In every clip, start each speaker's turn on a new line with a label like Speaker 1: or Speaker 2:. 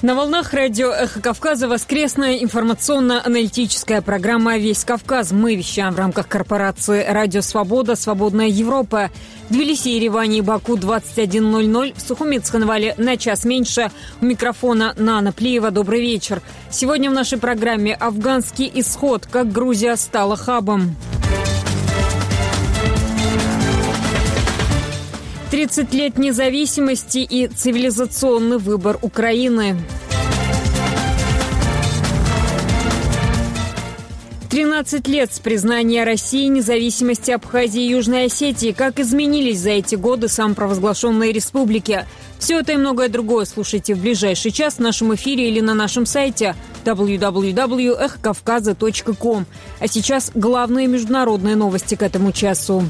Speaker 1: На волнах радио «Эхо Кавказа» воскресная информационно-аналитическая программа «Весь Кавказ». Мы вещаем в рамках корпорации «Радио Свобода», «Свободная Европа». В Тбилиси, Ереване и Баку 21:00. В Сухуми, Цхинвале на час меньше. У микрофона Нана Плиева. Добрый вечер. Сегодня в нашей программе «Афганский исход. Как Грузия стала хабом». 30 лет независимости и цивилизационный выбор Украины. 13 лет с признания России независимости Абхазии и Южной Осетии. Как изменились за эти годы самопровозглашенные республики? Все это и многое другое слушайте в ближайший час в нашем эфире или на нашем сайте www.эхокавказа.ком. А сейчас главные международные новости к этому часу.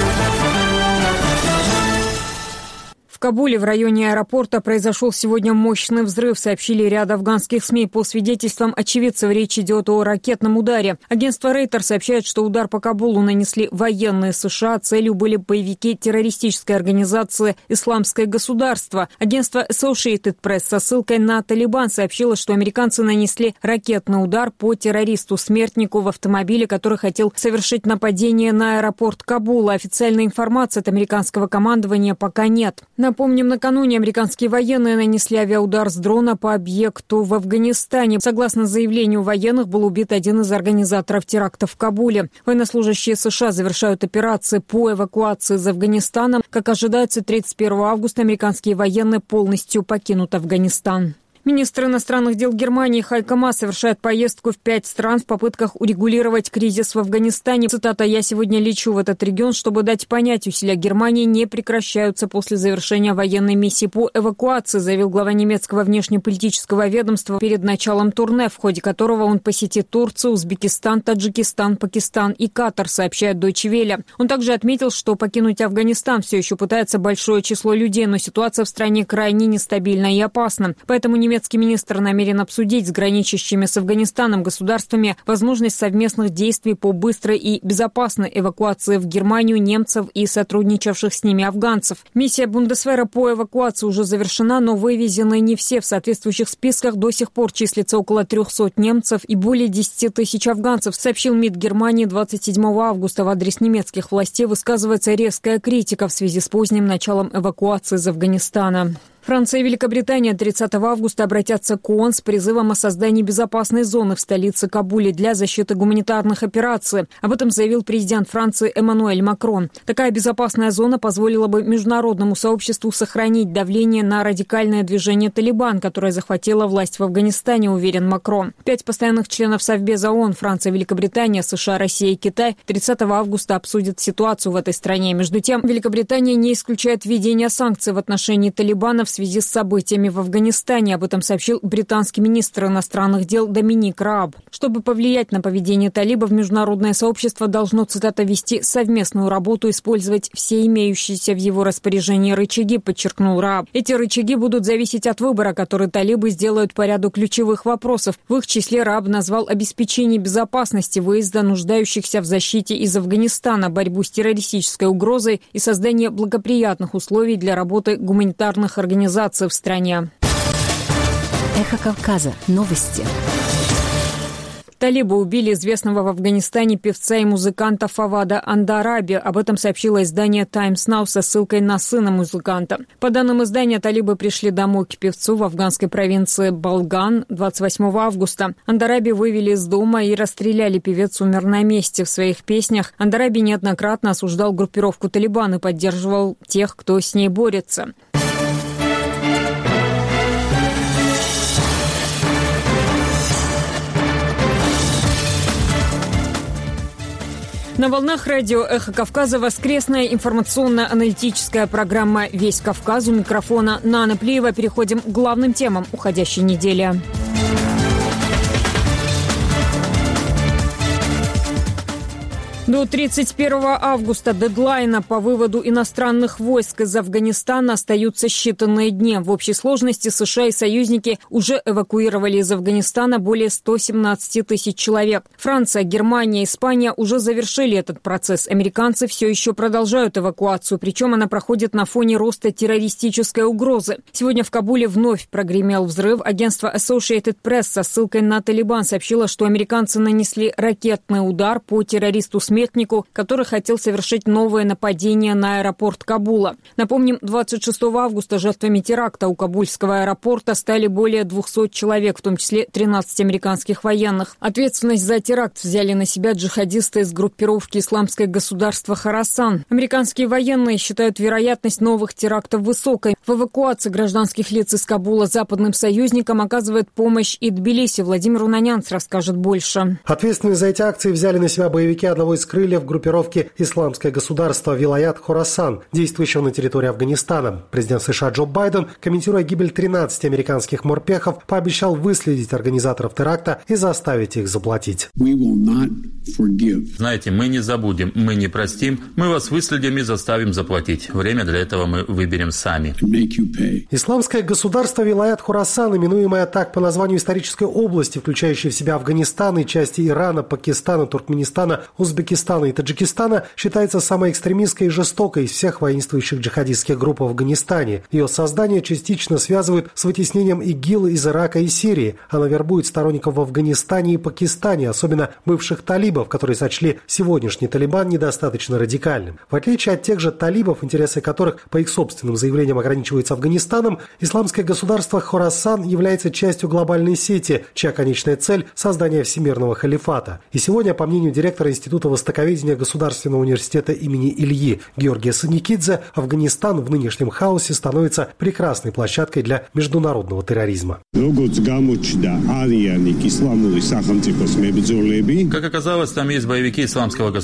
Speaker 1: В Кабуле в районе аэропорта произошел сегодня мощный взрыв, сообщили ряд афганских СМИ. По свидетельствам очевидцев, речь идет о ракетном ударе. Агентство Рейтер сообщает, что удар по Кабулу нанесли военные США. Целью были боевики террористической организации «Исламское государство». Агентство Associated Press со ссылкой на Талибан сообщило, что американцы нанесли ракетный удар по террористу-смертнику в автомобиле, который хотел совершить нападение на аэропорт Кабула. Официальной информации от американского командования пока нет. Напомним, накануне американские военные нанесли авиаудар с дрона по объекту в Афганистане. Согласно заявлению военных, был убит один из организаторов теракта в Кабуле. Военнослужащие США завершают операции по эвакуации из Афганистана. Как ожидается, 31 августа американские военные полностью покинут Афганистан. Министр иностранных дел Германии Хайко Маас совершает поездку в 5 стран в попытках урегулировать кризис в Афганистане. Цитата: «Я сегодня лечу в этот регион, чтобы дать понять, усилия Германии не прекращаются после завершения военной миссии по эвакуации», заявил глава немецкого внешнеполитического ведомства перед началом турне, в ходе которого он посетит Турцию, Узбекистан, Таджикистан, Пакистан и Катар, сообщает Deutsche Welle. Он также отметил, что покинуть Афганистан все еще пытается большое число людей, но ситуация в стране крайне нестабильна и опасна. Поэтому немецкий министр намерен обсудить с граничащими с Афганистаном государствами возможность совместных действий по быстрой и безопасной эвакуации в Германию немцев и сотрудничавших с ними афганцев. Миссия Бундесвера по эвакуации уже завершена, но вывезены не все. В соответствующих списках до сих пор числится около 300 немцев и более 10 тысяч афганцев, сообщил МИД Германии 27 августа. В адрес немецких властей высказывается резкая критика в связи с поздним началом эвакуации из Афганистана. Франция и Великобритания 30 августа обратятся к ООН с призывом о создании безопасной зоны в столице Кабуле для защиты гуманитарных операций. Об этом заявил президент Франции Эммануэль Макрон. Такая безопасная зона позволила бы международному сообществу сохранить давление на радикальное движение «Талибан», которое захватило власть в Афганистане, уверен Макрон. 5 постоянных членов Совбеза ООН — Франция, Великобритания, США, Россия и Китай — 30 августа обсудят ситуацию в этой стране. Между тем, Великобритания не исключает введение санкций в отношении «Талибана» в связи с событиями в Афганистане. Об этом сообщил британский министр иностранных дел Доминик Рааб. Чтобы повлиять на поведение талибов, международное сообщество должно, цитата, «вести совместную работу, использовать все имеющиеся в его распоряжении рычаги», подчеркнул Рааб. Эти рычаги будут зависеть от выбора, который талибы сделают по ряду ключевых вопросов. В их числе Рааб назвал обеспечение безопасности выезда нуждающихся в защите из Афганистана, борьбу с террористической угрозой и создание благоприятных условий для работы гуманитарных организаций в стране.
Speaker 2: Эхо Кавказа. Новости.
Speaker 1: Талибы убили известного в Афганистане певца и музыканта Фавада Андараби. Об этом сообщило издание Times Now со ссылкой на сына музыканта. По данным издания, талибы пришли домой к певцу в афганской провинции Балган 28 августа. Андараби вывели из дома и расстреляли. Певец умер на месте. В своих песнях Андараби неоднократно осуждал группировку «Талибан» и поддерживал тех, кто с ней борется. На волнах радио «Эхо Кавказа» воскресная информационно-аналитическая программа «Весь Кавказ». У микрофона Нана Плиева. Переходим к главным темам уходящей недели. До 31 августа дедлайна по выводу иностранных войск из Афганистана остаются считанные дни. В общей сложности США и союзники уже эвакуировали из Афганистана более 117 тысяч человек. Франция, Германия, Испания уже завершили этот процесс. Американцы все еще продолжают эвакуацию, причем она проходит на фоне роста террористической угрозы. Сегодня в Кабуле вновь прогремел взрыв. Агентство Associated Press со ссылкой на Талибан сообщило, что американцы нанесли ракетный удар по террористу-смертнику, который хотел совершить новое нападение на аэропорт Кабула. Напомним, 26 августа жертвами теракта у кабульского аэропорта стали более 200 человек, в том числе 13 американских военных. Ответственность за теракт взяли на себя джихадисты из группировки «Исламское государство Хорасан». Американские военные считают вероятность новых терактов высокой. В эвакуации гражданских лиц из Кабула западным союзникам оказывает помощь и Тбилиси. Владимир Унанянц расскажет больше.
Speaker 3: Ответственность за эти акции взяли на себя боевики одного из крыльев группировки «Исламское государство» Вилаят Хорасан, действующего на территории Афганистана. Президент США Джо Байден, комментируя гибель 13 американских морпехов, пообещал выследить организаторов теракта и заставить их заплатить.
Speaker 4: Знаете, мы не забудем, мы не простим, мы вас выследим и заставим заплатить. Время для этого мы выберем сами.
Speaker 3: Исламское государство Вилаят Хорасан, именуемое так по названию исторической области, включающей в себя Афганистан и части Ирана, Пакистана, Туркменистана, Узбекистана и Таджикистана, считается самой экстремистской и жестокой из всех воинствующих джихадистских групп в Афганистане. Ее создание частично связывают с вытеснением ИГИЛ из Ирака и Сирии. Она вербует сторонников в Афганистане и Пакистане, особенно бывших талибов, которые сочли сегодняшний Талибан недостаточно радикальным. В отличие от тех же талибов, интересы которых, по их собственным заявлениям, ограничиваются Афганистаном, исламское государство Хорасан является частью глобальной сети, чья конечная цель – создание всемирного халифата. И сегодня, по мнению директора Института востоковедения Государственного университета имени Ильи Георгия Саникидзе, Афганистан в нынешнем хаосе становится прекрасной площадкой для международного терроризма.
Speaker 4: Как оказалось, там есть боевики исламского государства.